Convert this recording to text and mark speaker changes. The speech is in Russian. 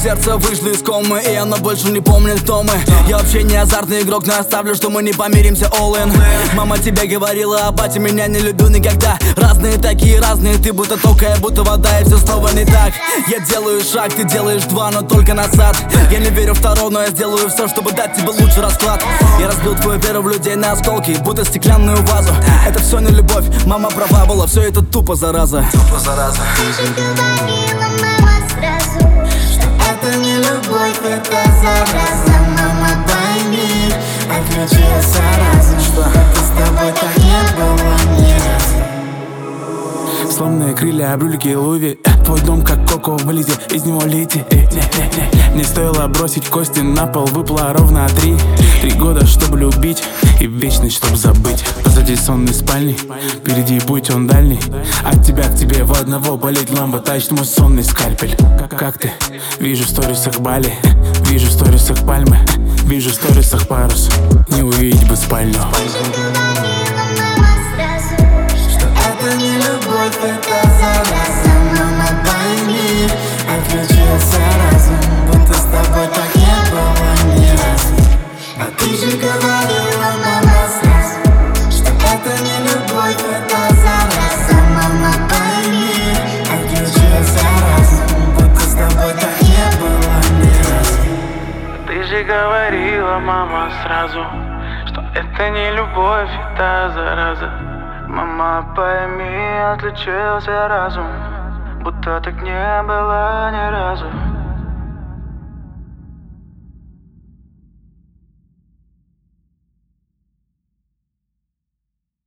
Speaker 1: сердце вышло из комы, и оно больше не помнит, кто мы. Я вообще не азартный игрок, но оставлю, что мы не помиримся, all in. Мама тебе говорила, а батя меня не любил никогда. Разные такие, разные, ты будто тока, я будто вода, и все снова не так. Я делаю шаг, ты делаешь два, но только назад. Я не верю в Таро, но я сделаю все, чтобы дать тебе лучший расклад. Я разбил твою веру в людей на осколки, будто стеклянную вазу. Это все не любовь, мама права была, все это тупо зараза.
Speaker 2: Ты же говорила, мама, сразу, что это не любовь, это зараза. Мама, пойми, отключился разум, что это с тобой так не было ни разу.
Speaker 3: Сломанные крылья, брюлики, Луви. Твой дом как коко в Лизе, из него лети. Не стоило бросить кости на пол, выпало ровно 3 года, чтобы любить, и вечность, чтобы забыть. Позади сонной спальни, впереди путь он дальний. От тебя к тебе в одного болеть ламба, тащит мой сонный скальпель. Как ты? Вижу в сторисах Бали, вижу в сторисах пальмы, вижу в сторисах парус. Не увидеть бы спальню.
Speaker 2: Ты же говорила, мама, сразу, что это не любовь, это зараза. Мама, пойми, отключился разум, будто с тобой так не было ни разу. А ты же говорила, мама, сразу, что это не любовь, это зараза. Мама, пойми, отключился разум, будто с тобой так не было ни разу.
Speaker 3: Ты же говорила, мама, сразу, что это не любовь, это зараза. Мама, пойми, отличился разум, будто так не было ни разу.